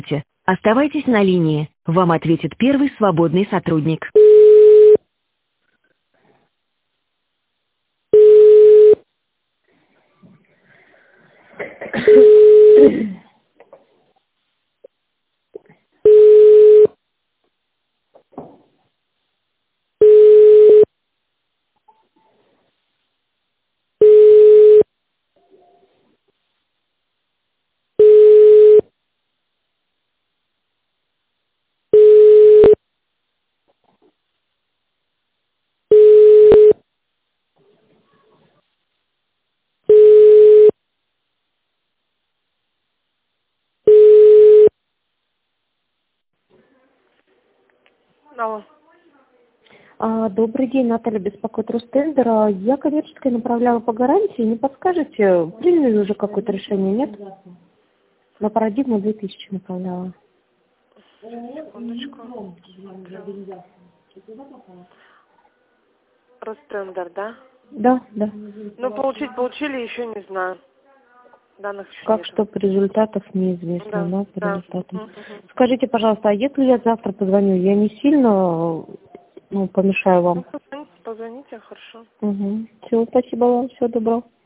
Оставайтесь на линии. Вам ответит первый свободный сотрудник. Алло. Добрый день, Наталья, беспокоит Ростендер. Я коммерческое направляла по гарантии. Не подскажете, приняли уже какое-то решение, нет? На парадигму 2000 направляла. Секундочку. Ростендер, да? Да, да. Ну, получили, еще не знаю. Данных еще Как нет. что по результатах неизвестно, Да, но по да. результатам. Скажите, пожалуйста, а если я завтра позвоню, я не сильно помешаю вам? Ну, позвоните, хорошо. Угу. Все, спасибо вам, всего доброго.